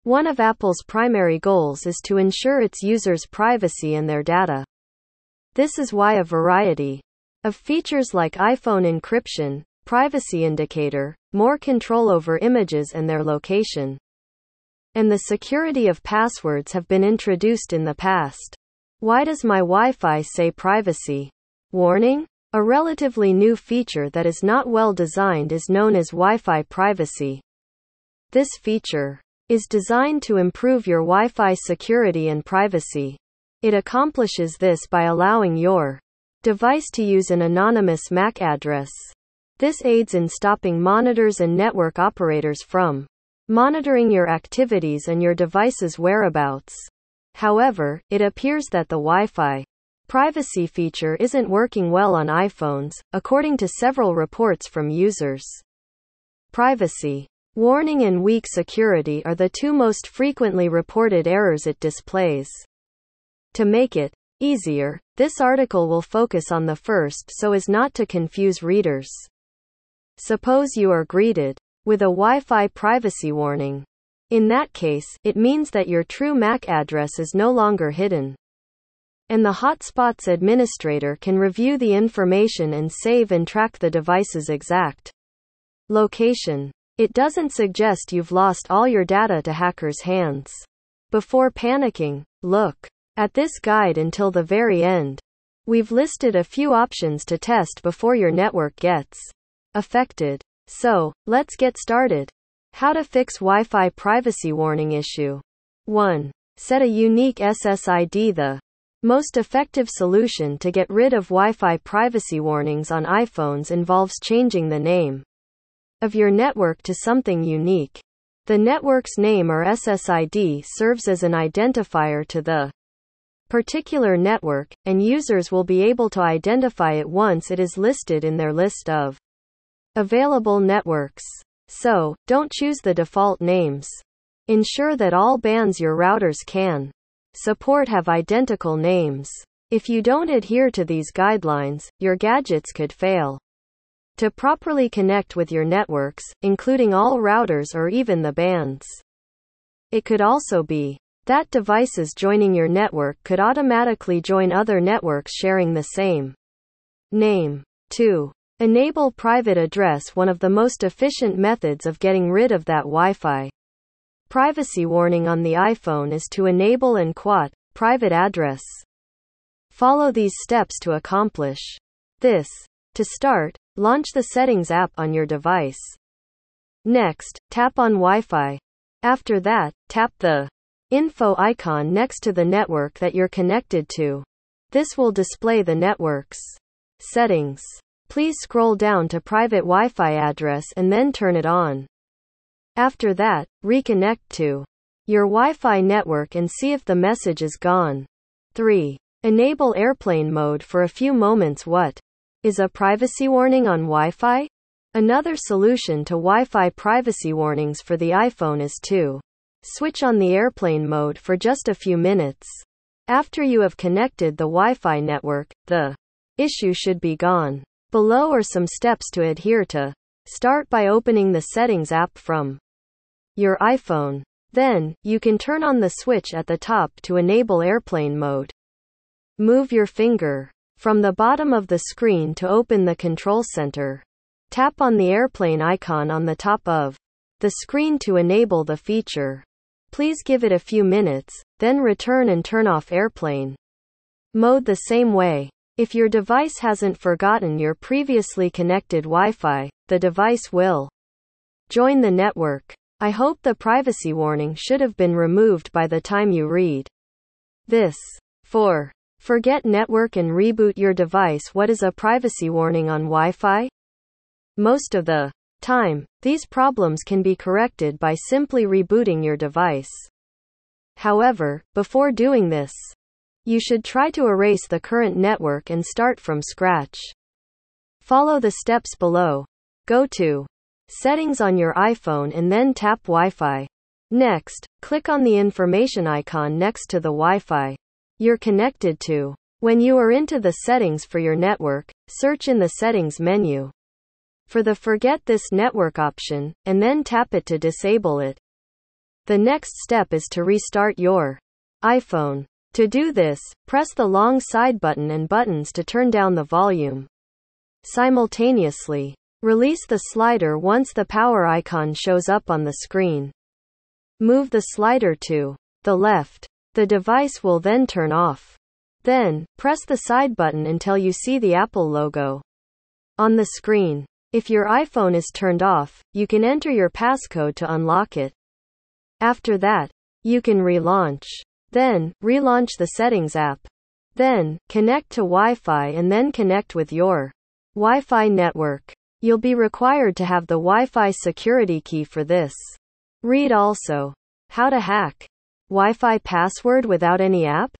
One of Apple's primary goals is to ensure its users' privacy and their data. This is why a variety of features like iPhone encryption, privacy indicator, more control over images and their location, and the security of passwords have been introduced in the past. Why does my Wi-Fi say privacy warning? A relatively new feature that is not well designed is known as Wi-Fi privacy. This feature is designed to improve your Wi-Fi security and privacy. It accomplishes this by allowing your device to use an anonymous MAC address. This aids in stopping monitors and network operators from monitoring your activities and your device's whereabouts. However, it appears that the Wi-Fi privacy feature isn't working well on iPhones, according to several reports from users. Privacy warning and weak security are the two most frequently reported errors it displays. To make it easier, this article will focus on the first so as not to confuse readers. Suppose you are greeted with a Wi-Fi privacy warning. In that case, it means that your true MAC address is no longer hidden, and the hotspot's administrator can review the information and save and track the device's exact location. It doesn't suggest you've lost all your data to hackers' hands. Before panicking, look at this guide until the very end. We've listed a few options to test before your network gets affected. So, let's get started. How to fix Wi-Fi privacy warning issue. 1. Set a unique SSID. The most effective solution to get rid of Wi-Fi privacy warnings on iPhones involves changing the name of your network to something unique. The network's name or SSID serves as an identifier to the particular network, and users will be able to identify it once it is listed in their list of available networks. So, don't choose the default names. Ensure that all bands your routers can support have identical names. If you don't adhere to these guidelines, your gadgets could fail to properly connect with your networks, including all routers or even the bands. It could also be that devices joining your network could automatically join other networks sharing the same name. 2. Enable private address. One of the most efficient methods of getting rid of that Wi-Fi privacy warning on the iPhone is to enable and quat private address. Follow these steps to accomplish this. To start, launch the Settings app on your device. Next, tap on Wi-Fi. After that, tap the info icon next to the network that you're connected to. This will display the network's settings. Please scroll down to private Wi-Fi address and then turn it on. After that, reconnect to your Wi-Fi network and see if the message is gone. 3. Enable airplane mode for a few moments. What is a privacy warning on Wi-Fi? Another solution to Wi-Fi privacy warnings for the iPhone is to switch on the airplane mode for just a few minutes. After you have connected the Wi-Fi network, the issue should be gone. Below are some steps to adhere to. Start by opening the Settings app from your iPhone. Then, you can turn on the switch at the top to enable airplane mode. Move your finger from the bottom of the screen to open the control center. Tap on the airplane icon on the top of the screen to enable the feature. Please give it a few minutes, then return and turn off airplane mode the same way. If your device hasn't forgotten your previously connected Wi-Fi, the device will join the network. I hope the privacy warning should have been removed by the time you read this. 4. Forget network and reboot your device. What is a privacy warning on Wi-Fi? Most of the time, these problems can be corrected by simply rebooting your device. However, before doing this, you should try to erase the current network and start from scratch. Follow the steps below. Go to Settings on your iPhone and then tap Wi-Fi. Next, click on the information icon next to the Wi-Fi you're connected to. When you are into the settings for your network, search in the Settings menu for the Forget This Network option, and then tap it to disable it. The next step is to restart your iPhone. To do this, press the long side button and buttons to turn down the volume. Simultaneously, release the slider once the power icon shows up on the screen. Move the slider to the left. The device will then turn off. Then, press the side button until you see the Apple logo on the screen. If your iPhone is turned off, you can enter your passcode to unlock it. After that, you can relaunch. Then, relaunch the Settings app. Then, connect to Wi-Fi and then connect with your Wi-Fi network. You'll be required to have the Wi-Fi security key for this. Read also: how to hack Wi-Fi password without any app?